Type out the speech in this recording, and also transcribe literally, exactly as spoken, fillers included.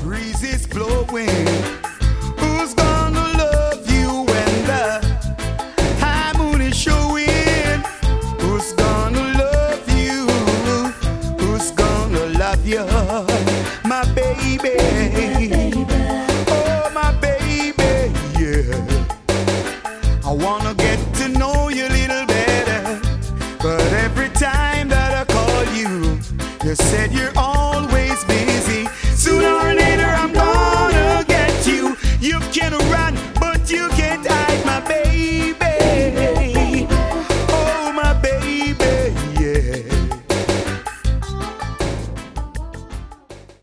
breeze is blowing. Who's gonna love you when the high moon is showing? Who's gonna love you? Who's gonna love you? My baby, oh my baby, yeah. I wanna get to know you a little better, but every time that I call you, you said you're